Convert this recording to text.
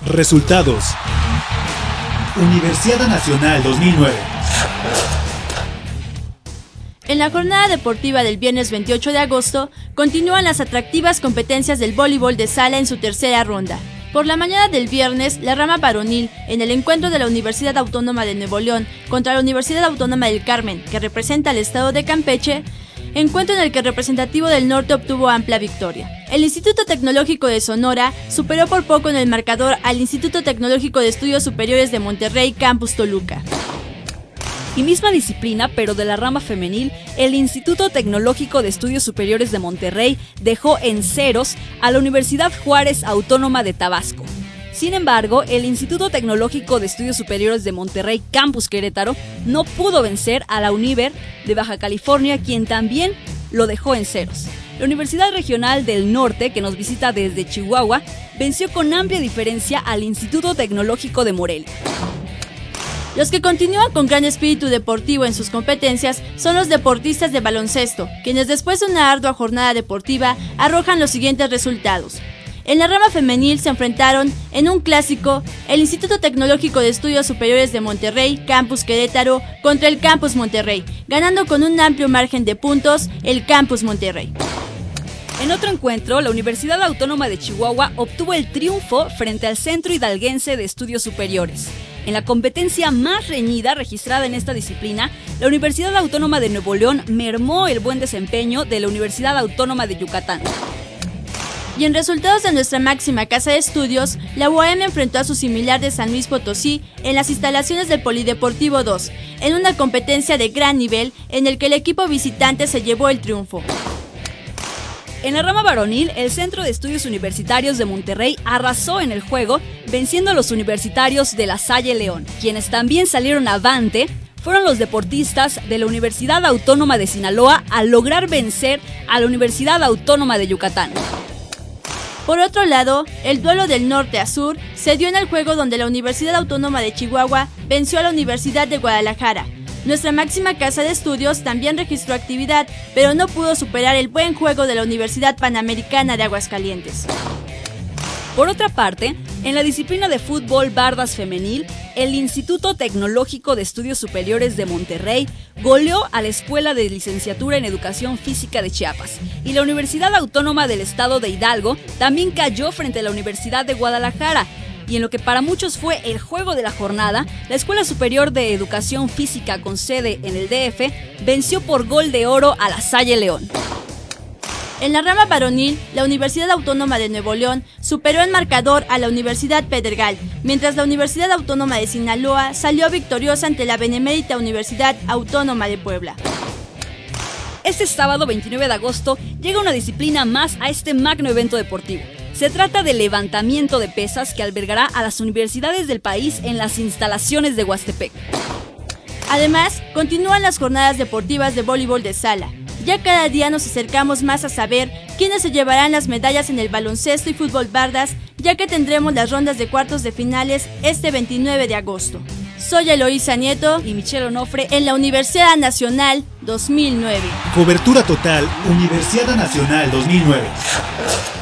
Resultados. Universidad Nacional 2009. En la jornada deportiva del viernes 28 de agosto, continúan las atractivas competencias del voleibol de sala en su tercera ronda. Por la mañana del viernes, la rama varonil, en el encuentro de la Universidad Autónoma de Nuevo León contra la Universidad Autónoma del Carmen, que representa al estado de Campeche, encuentro en el que el representativo del norte obtuvo amplia victoria. El Instituto Tecnológico de Sonora superó por poco en el marcador al Instituto Tecnológico de Estudios Superiores de Monterrey, Campus Toluca. Y misma disciplina, pero de la rama femenil, el Instituto Tecnológico de Estudios Superiores de Monterrey dejó en ceros a la Universidad Juárez Autónoma de Tabasco. Sin embargo, el Instituto Tecnológico de Estudios Superiores de Monterrey, Campus Querétaro, no pudo vencer a la Univer de Baja California, quien también lo dejó en ceros. La Universidad Regional del Norte, que nos visita desde Chihuahua, venció con amplia diferencia al Instituto Tecnológico de Morelia. Los que continúan con gran espíritu deportivo en sus competencias son los deportistas de baloncesto, quienes después de una ardua jornada deportiva arrojan los siguientes resultados. En la rama femenil se enfrentaron en un clásico el Instituto Tecnológico de Estudios Superiores de Monterrey, Campus Querétaro, contra el Campus Monterrey, ganando con un amplio margen de puntos el Campus Monterrey. En otro encuentro, la Universidad Autónoma de Chihuahua obtuvo el triunfo frente al Centro Hidalguense de Estudios Superiores. En la competencia más reñida registrada en esta disciplina, la Universidad Autónoma de Nuevo León mermó el buen desempeño de la Universidad Autónoma de Yucatán. Y en resultados de nuestra máxima casa de estudios, la UAM enfrentó a su similar de San Luis Potosí en las instalaciones del Polideportivo 2, en una competencia de gran nivel en el que el equipo visitante se llevó el triunfo. En la rama varonil, el Centro de Estudios Universitarios de Monterrey arrasó en el juego, venciendo a los universitarios de La Salle León. Quienes también salieron avante fueron los deportistas de la Universidad Autónoma de Sinaloa al lograr vencer a la Universidad Autónoma de Yucatán. Por otro lado, el duelo del norte a sur se dio en el juego donde la Universidad Autónoma de Chihuahua venció a la Universidad de Guadalajara. Nuestra máxima casa de estudios también registró actividad, pero no pudo superar el buen juego de la Universidad Panamericana de Aguascalientes. Por otra parte, en la disciplina de fútbol bardas femenil, el Instituto Tecnológico de Estudios Superiores de Monterrey goleó a la Escuela de Licenciatura en Educación Física de Chiapas, y la Universidad Autónoma del Estado de Hidalgo también cayó frente a la Universidad de Guadalajara. Y en lo que para muchos fue el juego de la jornada, la Escuela Superior de Educación Física con sede en el DF venció por gol de oro a La Salle León. En la rama varonil, la Universidad Autónoma de Nuevo León superó en marcador a la Universidad Pedregal, mientras la Universidad Autónoma de Sinaloa salió victoriosa ante la benemérita Universidad Autónoma de Puebla. Este sábado 29 de agosto llega una disciplina más a este magno evento deportivo. Se trata del levantamiento de pesas que albergará a las universidades del país en las instalaciones de Huastepec. Además, continúan las jornadas deportivas de voleibol de sala. Ya cada día nos acercamos más a saber quiénes se llevarán las medallas en el baloncesto y fútbol bardas, ya que tendremos las rondas de cuartos de finales este 29 de agosto. Soy Eloísa Nieto y Michelle Onofre en la Universidad Nacional 2009. Cobertura total, Universidad Nacional 2009.